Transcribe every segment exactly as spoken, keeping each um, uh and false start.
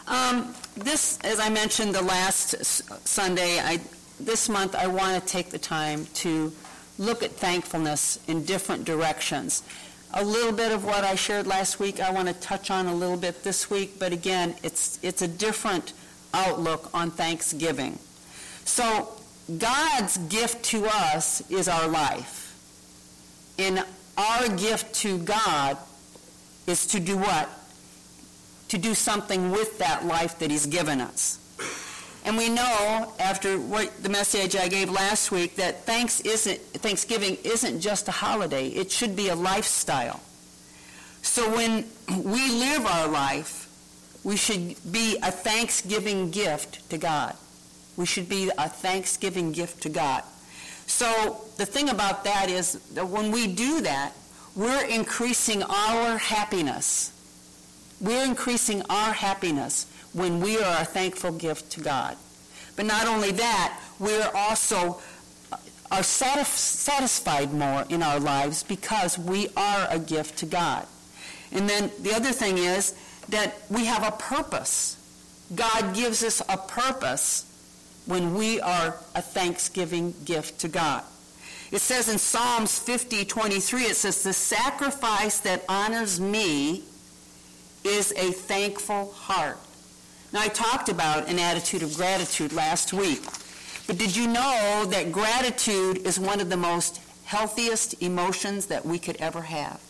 Um, this, as I mentioned the last s- Sunday, I, this month I want to take the time to look at thankfulness in different directions. A little bit of what I shared last week I want to touch on a little bit this week, but again, it's it's a different outlook on Thanksgiving. So God's gift to us is our life. And our gift to God is to do what? To do something with that life that he's given us. And we know, after what the message I gave last week, that thanks isn't, Thanksgiving isn't just a holiday. It should be a lifestyle. So when we live our life, we should be a Thanksgiving gift to God. We should be a Thanksgiving gift to God. So the thing about that is that when we do that, we're increasing our happiness. We're increasing our happiness when we are a thankful gift to God. But not only that, we're also are satisf- satisfied more in our lives because we are a gift to God. And then the other thing is that we have a purpose. God gives us a purpose when we are a Thanksgiving gift to God. It says in Psalms fifty twenty-three, it says, "The sacrifice that honors me is a thankful heart." Now, I talked about an attitude of gratitude last week. But did you know that gratitude is one of the most healthiest emotions that we could ever have?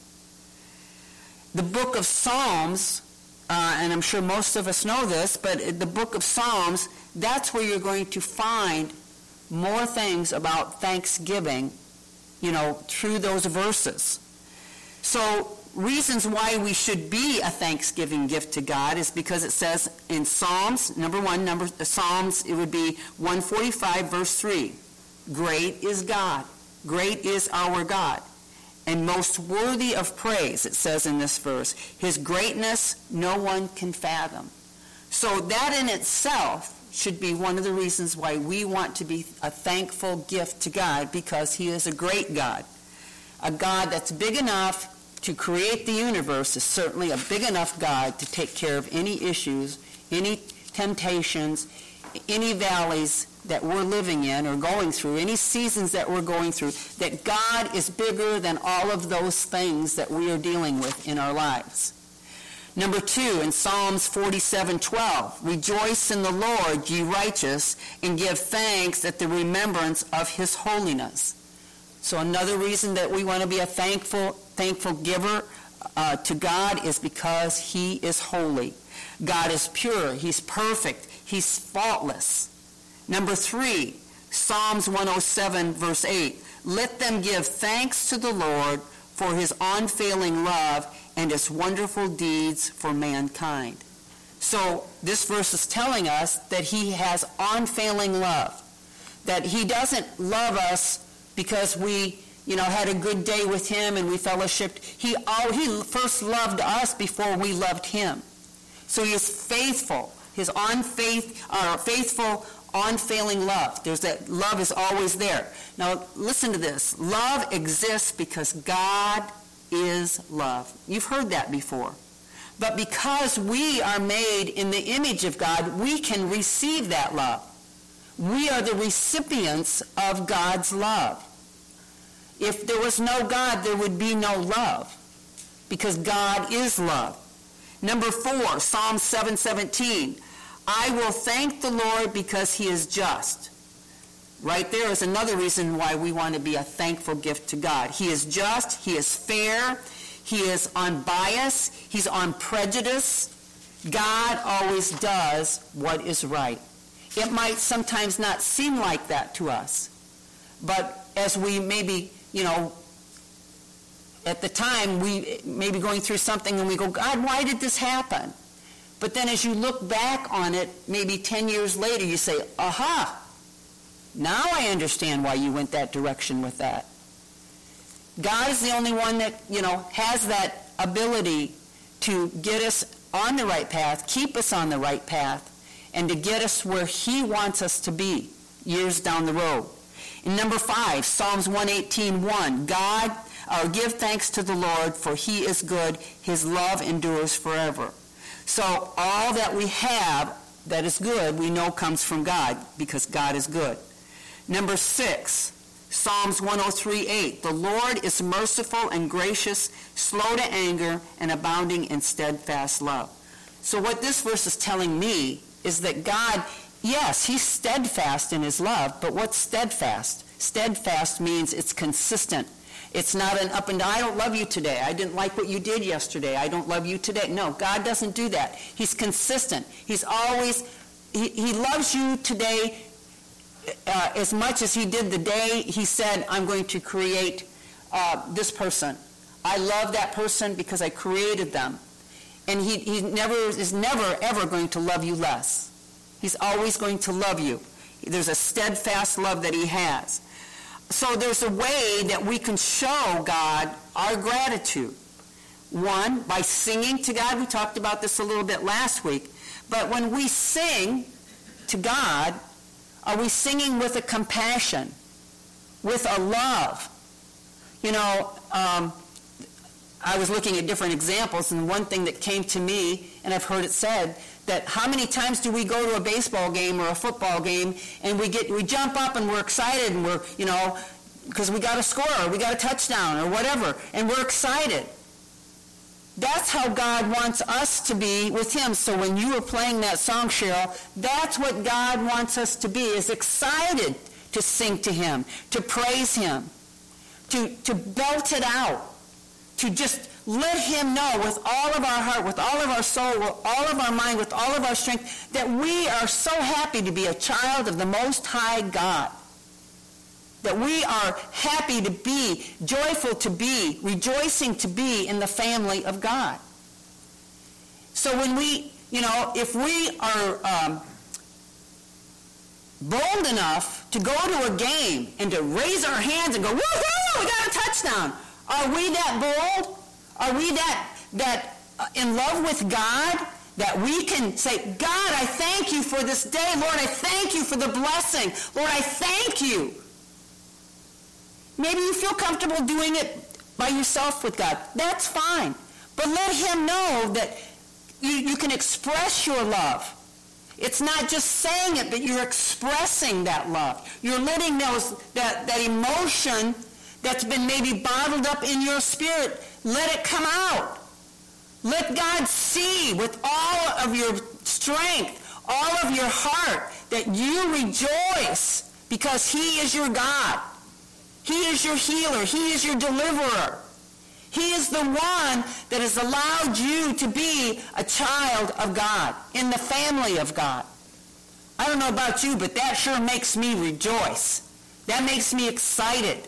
The book of Psalms, uh, and I'm sure most of us know this, but the book of Psalms, that's where you're going to find more things about Thanksgiving, you know, through those verses. So reasons why we should be a Thanksgiving gift to God is because it says in Psalms, number one, number the Psalms, it would be one forty-five, verse three. Great is God. Great is our God. And most worthy of praise, it says in this verse. His greatness no one can fathom. So that in itself should be one of the reasons why we want to be a thankful gift to God, because he is a great God. A God that's big enough to create the universe is certainly a big enough God to take care of any issues, any temptations, any valleys that we're living in or going through, any seasons that we're going through, that God is bigger than all of those things that we are dealing with in our lives. Number two, in Psalms forty-seven twelve, "Rejoice in the Lord, ye righteous, and give thanks at the remembrance of his holiness." So another reason that we want to be a thankful, thankful giver uh, to God is because he is holy. God is pure. He's perfect. He's faultless. Number three, Psalms one oh seven, verse eight. "Let them give thanks to the Lord for his unfailing love and his wonderful deeds for mankind." So this verse is telling us that he has unfailing love, that he doesn't love us because we, you know, had a good day with him and we fellowshiped. He, oh, he first loved us before we loved him. So he is faithful. His unfaith, uh, faithful, unfailing love. There's that love is always there. Now listen to this. Love exists because God is love. You've heard that before. But because we are made in the image of God, we can receive that love. We are the recipients of God's love. If there was no God, there would be no love, because God is love. Number four, Psalm seven seventeen. "I will thank the Lord because he is just." Right there is another reason why we want to be a thankful gift to God. He is just, he is fair, he is unbiased, he's unprejudiced. God always does what is right. It might sometimes not seem like that to us, but as we maybe, you know, at the time we may be going through something and we go, "God, why did this happen?" But then as you look back on it, maybe ten years later, you say, "Aha, now I understand why you went that direction with that." God is the only one that, you know, has that ability to get us on the right path, keep us on the right path, and to get us where he wants us to be years down the road. In number five, Psalms one eighteen one, God, or "Give thanks to the Lord, for he is good, his love endures forever." So all that we have that is good, we know comes from God, because God is good. Number six, Psalms one oh three eight. The Lord is merciful and gracious, slow to anger, and abounding in steadfast love. So what this verse is telling me is that God, yes, he's steadfast in his love, but what's steadfast? Steadfast means it's consistent. It's not an up and down. I don't love you today. I didn't like what you did yesterday. I don't love you today. No, God doesn't do that. He's consistent. He's always, he, he loves you today uh, as much as he did the day he said, I'm going to create uh, this person. I love that person because I created them. And he, he never is never, ever going to love you less. He's always going to love you. There's a steadfast love that he has. So there's a way that we can show God our gratitude. One, by singing to God. We talked about this a little bit last week. But when we sing to God, are we singing with a compassion, with a love? You know, um, I was looking at different examples, and one thing that came to me, and I've heard it said, that how many times do we go to a baseball game or a football game and we get we jump up and we're excited and we're, you know, because we got a score or we got a touchdown or whatever, and we're excited. That's how God wants us to be with him. So when you were playing that song, Cheryl, that's what God wants us to be, is excited to sing to him, to praise him, to, to belt it out, to just let him know with all of our heart, with all of our soul, with all of our mind, with all of our strength, that we are so happy to be a child of the Most High God. That we are happy to be, joyful to be, rejoicing to be in the family of God. So when we, you know, if we are um, bold enough to go to a game and to raise our hands and go, woohoo, we got a touchdown. Are we that bold? Are we that, that uh, in love with God that we can say, God, I thank you for this day. Lord, I thank you for the blessing. Lord, I thank you. Maybe you feel comfortable doing it by yourself with God. That's fine. But let him know that you, you can express your love. It's not just saying it, but you're expressing that love. You're letting those, that, that emotion that's been maybe bottled up in your spirit, let it come out. Let God see with all of your strength, all of your heart, that you rejoice because he is your God. He is your healer. He is your deliverer. He is the one that has allowed you to be a child of God, in the family of God. I don't know about you, but that sure makes me rejoice. That makes me excited.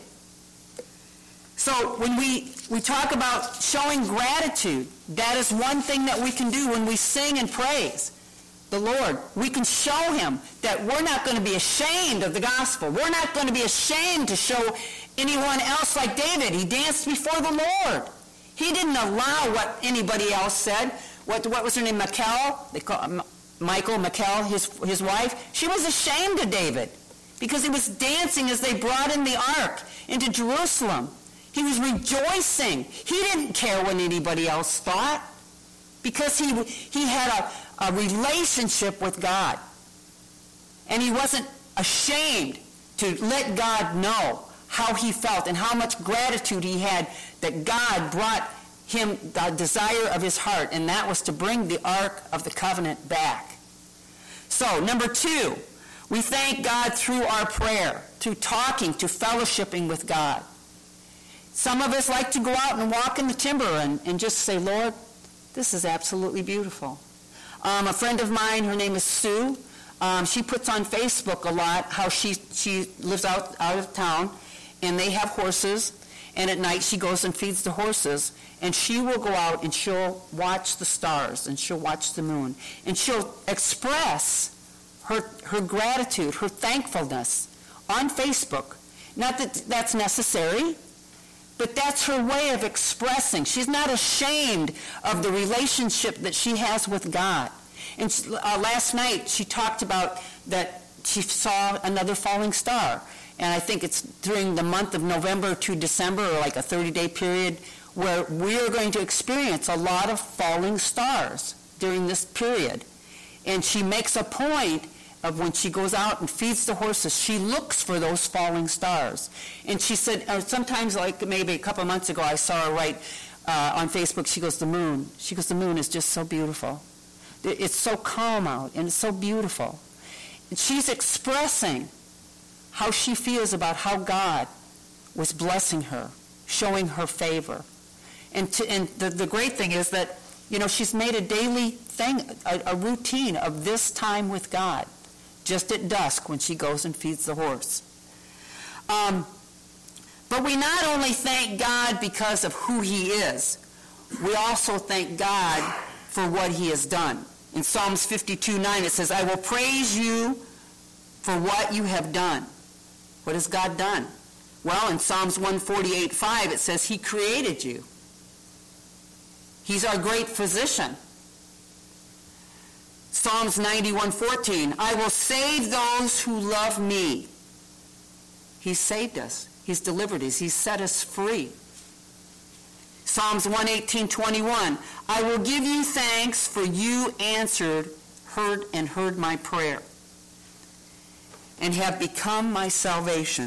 So when we, we talk about showing gratitude, that is one thing that we can do when we sing and praise the Lord. We can show him that we're not going to be ashamed of the gospel. We're not going to be ashamed to show anyone else like David. He danced before the Lord. He didn't allow what anybody else said. What, what was her name? Michal? They call um, Michal, Michal, his, his wife. She was ashamed of David because he was dancing as they brought in the ark into Jerusalem. He was rejoicing. He didn't care what anybody else thought because he, he had a, a relationship with God. And he wasn't ashamed to let God know how he felt and how much gratitude he had that God brought him the desire of his heart, and that was to bring the Ark of the Covenant back. So, number two, we thank God through our prayer, through talking, to fellowshipping with God. Some of us like to go out and walk in the timber and, and just say, Lord, this is absolutely beautiful. Um, a friend of mine, her name is Sue, um, she puts on Facebook a lot how she, she lives out, out of town, and they have horses, and at night she goes and feeds the horses, and she will go out and she'll watch the stars, and she'll watch the moon, and she'll express her, her gratitude, her thankfulness on Facebook. Not that that's necessary, but that's her way of expressing. She's not ashamed of the relationship that she has with God. And uh, last night she talked about that she saw another falling star. And I think it's during the month of November to December, or like a thirty-day period, where we're going to experience a lot of falling stars during this period. And she makes a point of when she goes out and feeds the horses, she looks for those falling stars. And she said, or sometimes like maybe a couple months ago, I saw her write uh, on Facebook, she goes, the moon. She goes, the moon is just so beautiful. It's so calm out, and it's so beautiful. And she's expressing how she feels about how God was blessing her, showing her favor. And, to, and the, the great thing is that, you know, she's made a daily thing, a, a routine of this time with God, just at dusk when she goes and feeds the horse. Um, but we not only thank God because of who he is, we also thank God for what he has done. In Psalms fifty-two nine, it says, I will praise you for what you have done. What has God done? Well, in Psalms one forty-eight five, it says he created you. He's our great physician. Psalms ninety-one fourteen, I will save those who love me. He's saved us. He's delivered us. He's set us free. Psalms one eighteen twenty-one, I will give you thanks for you answered, heard, and heard my prayer, and have become my salvation.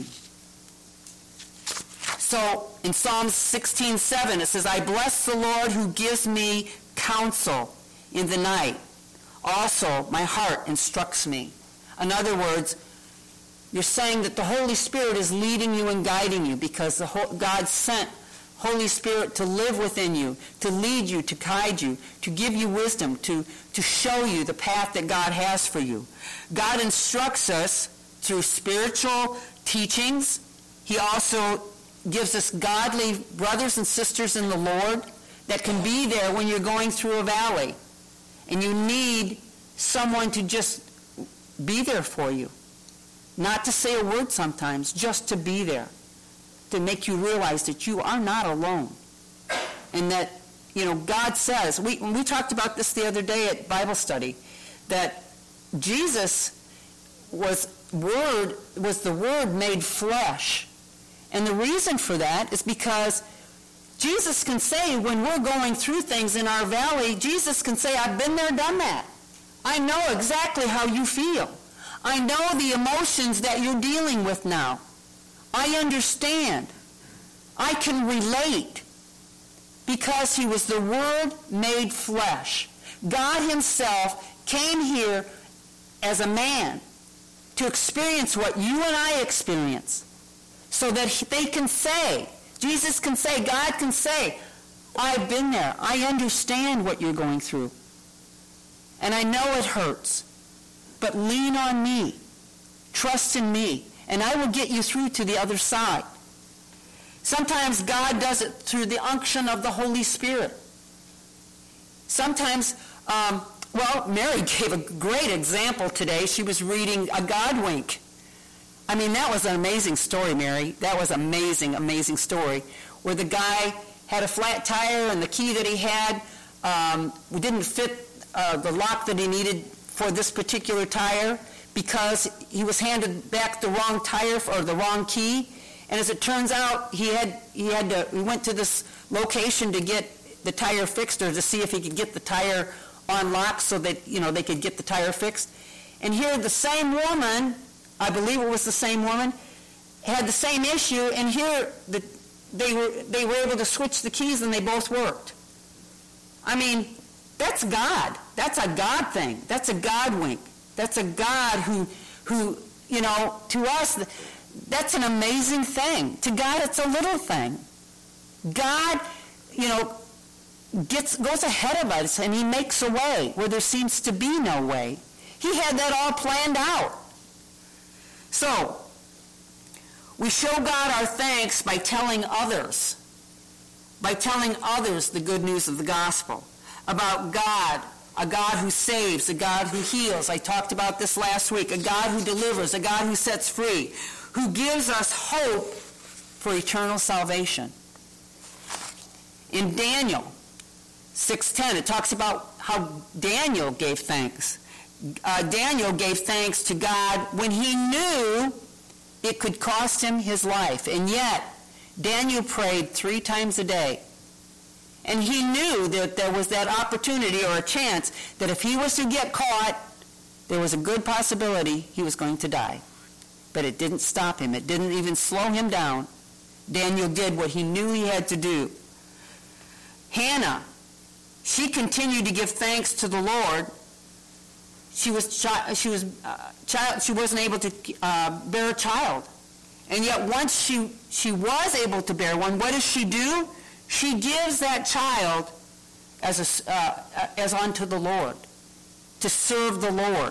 So in Psalms sixteen seven, it says, I bless the Lord who gives me counsel in the night. Also, my heart instructs me. In other words, you're saying that the Holy Spirit is leading you and guiding you because the whole, God sent Holy Spirit to live within you, to lead you, to guide you, to give you wisdom, to, to show you the path that God has for you. God instructs us through spiritual teachings. He also gives us godly brothers and sisters in the Lord that can be there when you're going through a valley. And you need someone to just be there for you. Not to say a word sometimes, just to be there. To make you realize that you are not alone. And that, you know, God says, we, we talked about this the other day at Bible study, that Jesus was word was the Word made flesh. And the reason for that is because Jesus can say when we're going through things in our valley, Jesus can say, I've been there, done that. I know exactly how you feel. I know the emotions that you're dealing with now. I understand. I can relate because he was the Word made flesh. God himself came here as a man to experience what you and I experience so that they can say, Jesus can say, God can say, I've been there. I understand what you're going through. And I know it hurts. But lean on me. Trust in me. And I will get you through to the other side. Sometimes God does it through the unction of the Holy Spirit. Sometimes, um, well, Mary gave a great example today. She was reading a God wink. I mean, that was an amazing story, Mary. That was amazing, amazing story, where the guy had a flat tire and the key that he had um, didn't fit uh, the lock that he needed for this particular tire because he was handed back the wrong tire or the wrong key. And as it turns out, he had he had to he went to this location to get the tire fixed or to see if he could get the tire unlocked so that, you know, they could get the tire fixed. And here the same woman, I believe it was the same woman, had the same issue, and here the, they were they were able to switch the keys and they both worked. I mean, that's God. That's a God thing. That's a God wink. That's a God who who, you know, to us, that's an amazing thing. To God, it's a little thing. God, you know, gets goes ahead of us, and he makes a way where there seems to be no way. He had that all planned out. So, we show God our thanks by telling others, by telling others the good news of the gospel, about God, a God who saves, a God who heals. I talked about this last week. A God who delivers, a God who sets free, who gives us hope for eternal salvation. In Daniel six ten, it talks about how Daniel gave thanks. Uh, Daniel gave thanks to God when he knew it could cost him his life. And yet, Daniel prayed three times a day. And he knew that there was that opportunity or a chance that if he was to get caught, there was a good possibility he was going to die. But it didn't stop him. It didn't even slow him down. Daniel did what he knew he had to do. Hannah, she continued to give thanks to the Lord. She was chi- she was uh, child. She wasn't able to uh, bear a child, and yet once she she was able to bear one, what does she do? She gives that child as a uh, as unto the Lord, to serve the Lord.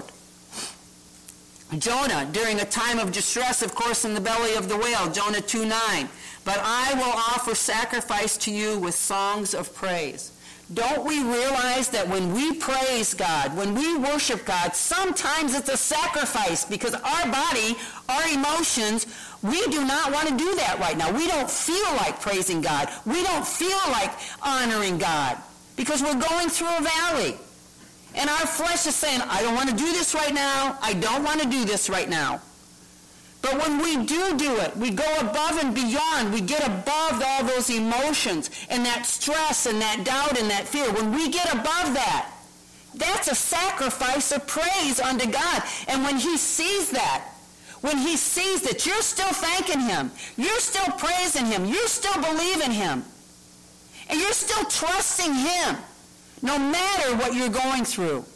Jonah, during a time of distress, of course, in the belly of the whale, Jonah two nine. But I will offer sacrifice to you with songs of praise. Don't we realize that when we praise God, when we worship God, sometimes it's a sacrifice because our body, our emotions, we do not want to do that right now. We don't feel like praising God. We don't feel like honoring God because we're going through a valley. And our flesh is saying, I don't want to do this right now. I don't want to do this right now. But when we do do it, we go above and beyond. We get above all those emotions and that stress and that doubt and that fear. When we get above that, that's a sacrifice of praise unto God. And when he sees that, when he sees that you're still thanking him, you're still praising him, you're still believing him, and you're still trusting him, no matter what you're going through,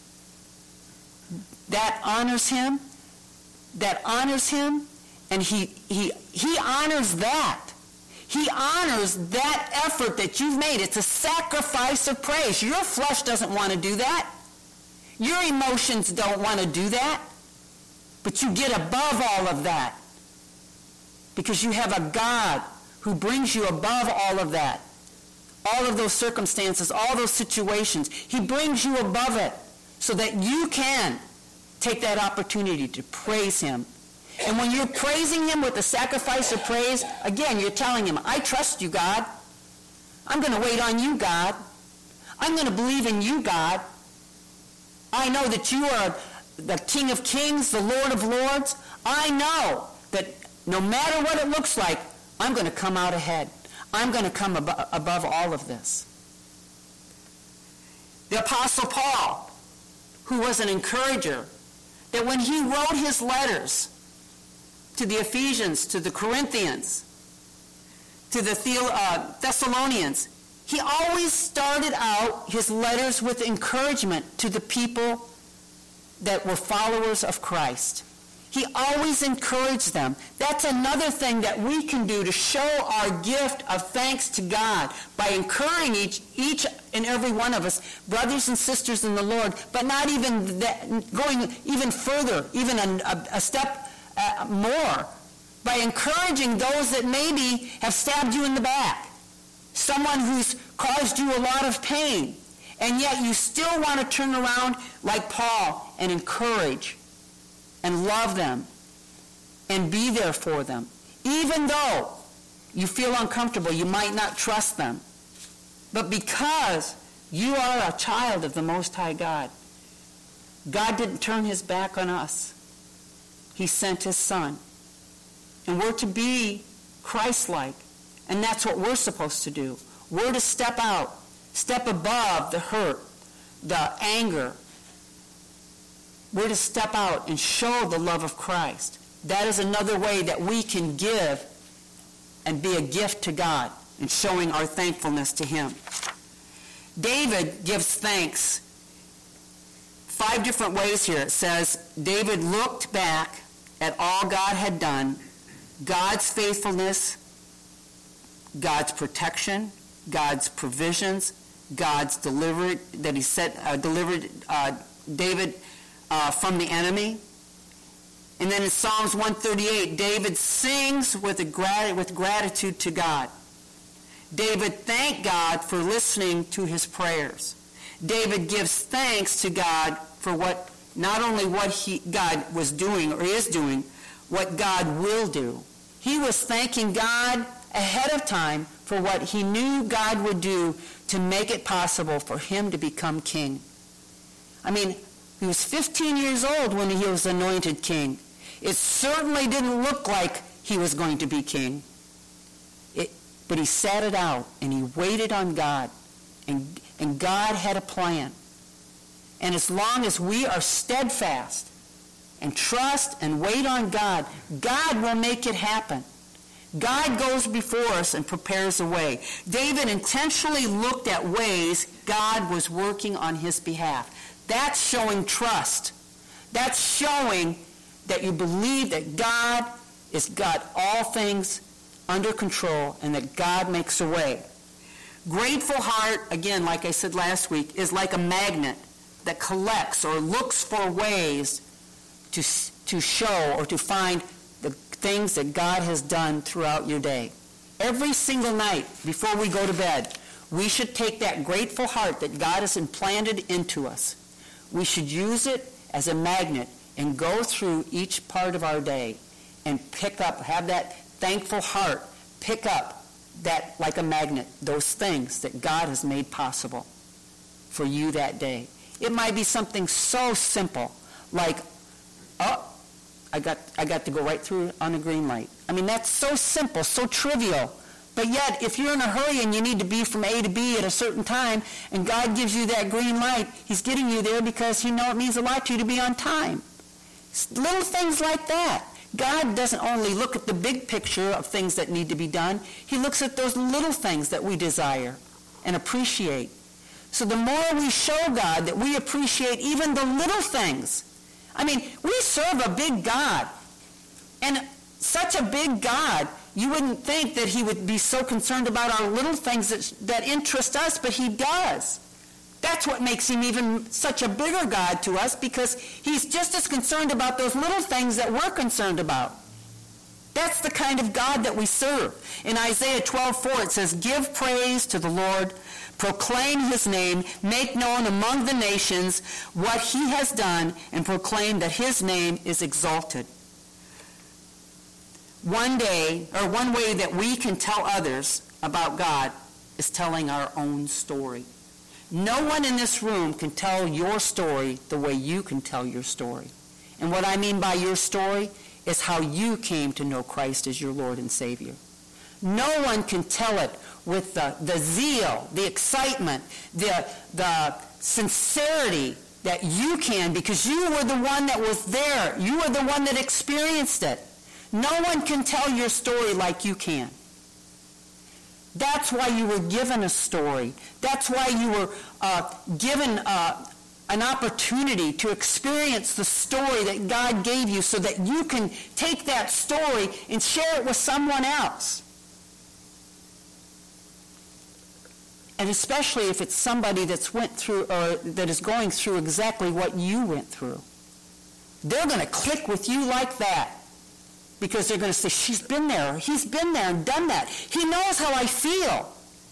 that honors him. That honors him, and he he he honors that. He honors that effort that you've made. It's a sacrifice of praise. Your flesh doesn't want to do that. Your emotions don't want to do that. But you get above all of that because you have a God who brings you above all of that. All of those circumstances, all those situations. He brings you above it so that you can take that opportunity to praise him. And when you're praising him with the sacrifice of praise, again, you're telling him, I trust you, God. I'm going to wait on you, God. I'm going to believe in you, God. I know that you are the King of Kings, the Lord of Lords. I know that no matter what it looks like, I'm going to come out ahead. I'm going to come ab- above all of this. The Apostle Paul, who was an encourager, that when he wrote his letters to the Ephesians, to the Corinthians, to the Thessalonians, he always started out his letters with encouragement to the people that were followers of Christ. He always encouraged them. That's another thing that we can do to show our gift of thanks to God by encouraging each, each and every one of us, brothers and sisters in the Lord, but not even that, going even further, even a, a step uh, more, by encouraging those that maybe have stabbed you in the back, someone who's caused you a lot of pain, and yet you still want to turn around like Paul and encourage and love them, and be there for them. Even though you feel uncomfortable, you might not trust them. But because you are a child of the Most High God, God didn't turn his back on us. He sent his Son. And we're to be Christ-like, and that's what we're supposed to do. We're to step out, step above the hurt, the anger. We're to step out and show the love of Christ. That is another way that we can give and be a gift to God in showing our thankfulness to him. David gives thanks five different ways here. It says, David looked back at all God had done, God's faithfulness, God's protection, God's provisions, God's delivered, that he set, uh, delivered uh, David Uh, from the enemy. And then in Psalms one thirty-eight, David sings with, a grat- with gratitude to God. David thanked God for listening to his prayers. David gives thanks to God for what, not only what he, God was doing or is doing, what God will do. He was thanking God ahead of time for what he knew God would do to make it possible for him to become king. I mean, he was fifteen years old when he was anointed king. It certainly didn't look like he was going to be king. It, but he sat it out, and he waited on God. And, and God had a plan. And as long as we are steadfast and trust and wait on God, God will make it happen. God goes before us and prepares a way. David intentionally looked at ways God was working on his behalf. That's showing trust. That's showing that you believe that God has got all things under control and that God makes a way. Grateful heart, again, like I said last week, is like a magnet that collects or looks for ways to, to show or to find the things that God has done throughout your day. Every single night before we go to bed, we should take that grateful heart that God has implanted into us. We should use it as a magnet and go through each part of our day and pick up, have that thankful heart, pick up that, like a magnet, those things that God has made possible for you that day. It might be something so simple, like, oh, I got I got to go right through on a green light. I mean, that's so simple, so trivial. But yet, if you're in a hurry and you need to be from A to B at a certain time, and God gives you that green light, he's getting you there because he knows it means a lot to you to be on time. Little things like that. God doesn't only look at the big picture of things that need to be done. He looks at those little things that we desire and appreciate. So the more we show God that we appreciate even the little things. I mean, we serve a big God. And such a big God, you wouldn't think that he would be so concerned about our little things that, that interest us, but he does. That's what makes him even such a bigger God to us, because he's just as concerned about those little things that we're concerned about. That's the kind of God that we serve. In Isaiah twelve four, it says, "Give praise to the Lord, proclaim his name, make known among the nations what he has done, and proclaim that his name is exalted." One day, or one way that we can tell others about God is telling our own story. No one in this room can tell your story the way you can tell your story. And what I mean by your story is how you came to know Christ as your Lord and Savior. No one can tell it with the, the zeal, the excitement, the, the sincerity that you can, because you were the one that was there. You were the one that experienced it. No one can tell your story like you can. That's why you were given a story. That's why you were uh, given uh, an opportunity to experience the story that God gave you, so that you can take that story and share it with someone else. And especially if it's somebody that's went through, or that is going through exactly what you went through. They're going to click with you like that. Because they're going to say, she's been there, he's been there and done that. He knows how I feel.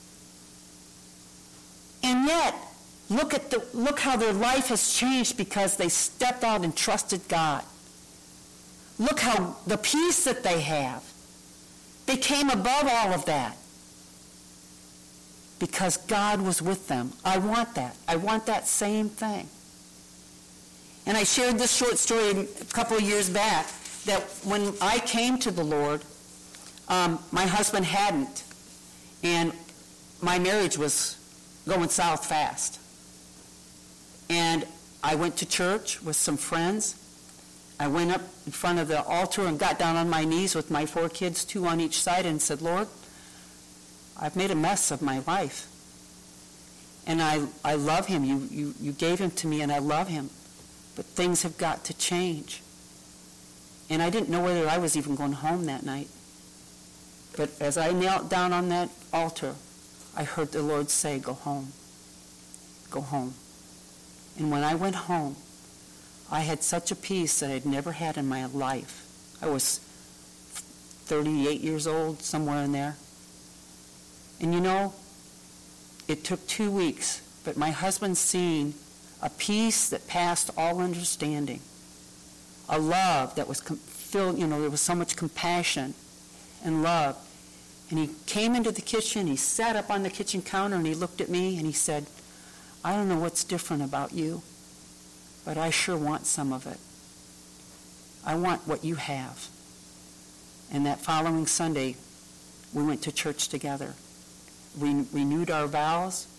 And yet, look at the look how their life has changed because they stepped out and trusted God. Look how the peace that they have. They came above all of that. Because God was with them. I want that. I want that same thing. And I shared this short story a couple of years back, that when I came to the Lord, um, my husband hadn't. And my marriage was going south fast. And I went to church with some friends. I went up in front of the altar and got down on my knees with my four kids, two on each side, and said, "Lord, I've made a mess of my life. And I, I love him. You, you, you gave him to me, and I love him. But things have got to change." And I didn't know whether I was even going home that night. But as I knelt down on that altar, I heard the Lord say, "Go home. Go home." And when I went home, I had such a peace that I'd never had in my life. I was thirty-eight years old, somewhere in there. And you know, it took two weeks, but my husband seen a peace that passed all understanding. A love that was com- filled, you know, there was so much compassion and love. And he came into the kitchen, he sat up on the kitchen counter, and he looked at me and he said, "I don't know what's different about you, but I sure want some of it. I want what you have." And that following Sunday, we went to church together. We renewed our vows,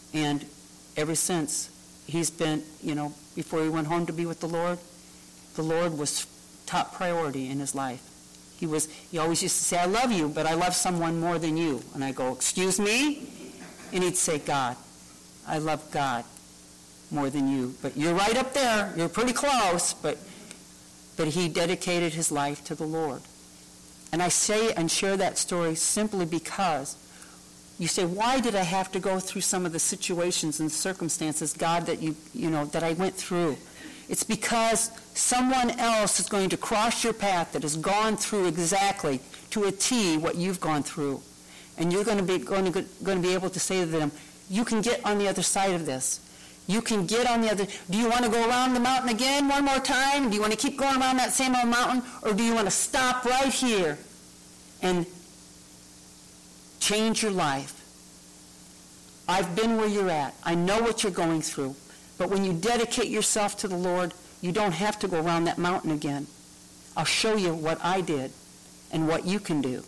And ever since, he's been, you know, before he went home to be with the Lord, the Lord was top priority in his life. He was, he always used to say, I love you, but I love someone more than you. And I go, excuse me? And he'd say, God. I love God more than you. But you're right up there. You're pretty close. But, but he dedicated his life to the Lord. And I say and share that story simply because you say, why did I have to go through some of the situations and circumstances, God, that you, you know, that I went through? It's because someone else is going to cross your path that has gone through exactly to a T what you've gone through. And you're going to be going to, going to be able to say to them, you can get on the other side of this. You can get on the other. Do you want to go around the mountain again one more time? Do you want to keep going around that same old mountain? Or do you want to stop right here and change your life? I've been where you're at. I know what you're going through. But when you dedicate yourself to the Lord, you don't have to go around that mountain again. I'll show you what I did and what you can do.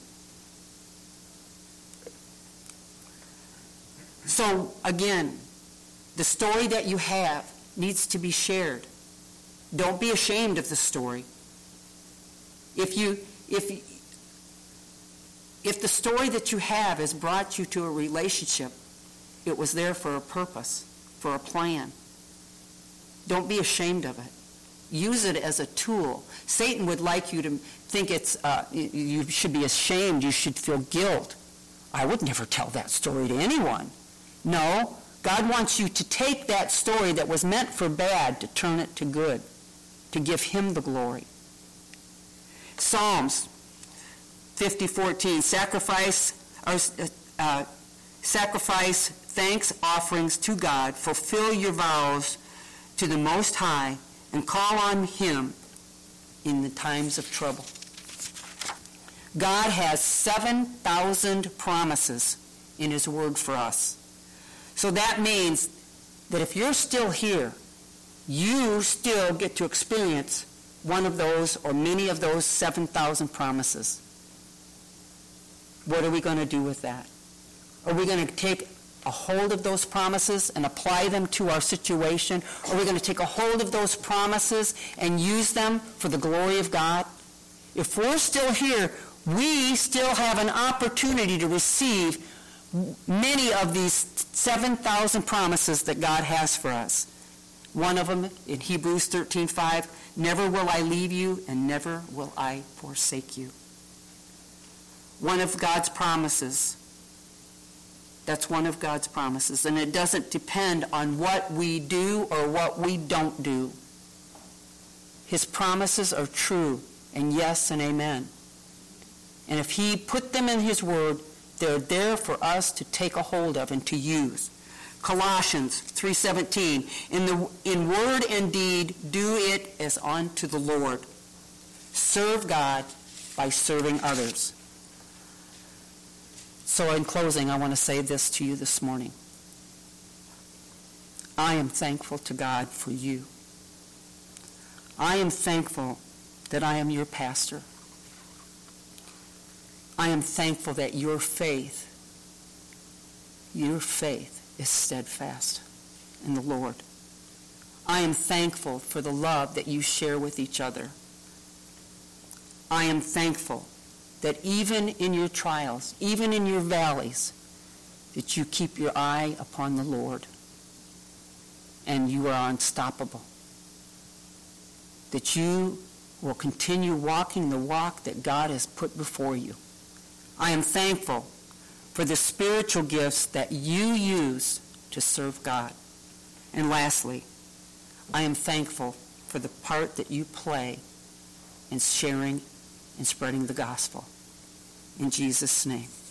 So, again, the story that you have needs to be shared. Don't be ashamed of the story. If you, if, if the story that you have has brought you to a relationship, it was there for a purpose, for a plan. Don't be ashamed of it. Use it as a tool. Satan would like you to think it's, uh, you should be ashamed, you should feel guilt. I would never tell that story to anyone. No, God wants you to take that story that was meant for bad to turn it to good, to give him the glory. Psalms fifty fourteen, sacrifice, or, uh, sacrifice thanks offerings to God, fulfill your vows to the Most High, and call on him in the times of trouble. God has seven thousand promises in his word for us. So that means that if you're still here, you still get to experience one of those or many of those seven thousand promises. What are we going to do with that? Are we going to take a hold of those promises and apply them to our situation? Are we going to take a hold of those promises and use them for the glory of God? If we're still here, we still have an opportunity to receive many of these seven thousand promises that God has for us. One of them in Hebrews thirteen five, never will I leave you and never will I forsake you. One of God's promises. That's one of God's promises. And it doesn't depend on what we do or what we don't do. His promises are true, and yes and amen. And if he put them in his word, they're there for us to take a hold of and to use. Colossians three seventeen, in the in word and deed do it as unto the Lord. Serve God by serving others. So in closing, I want to say this to you this morning. I am thankful to God for you. I am thankful that I am your pastor. I am thankful that your faith, your faith is steadfast in the Lord. I am thankful for the love that you share with each other. I am thankful that even in your trials, even in your valleys, that you keep your eye upon the Lord and you are unstoppable. That you will continue walking the walk that God has put before you. I am thankful for the spiritual gifts that you use to serve God. And lastly, I am thankful for the part that you play in sharing and spreading the gospel. In Jesus' name.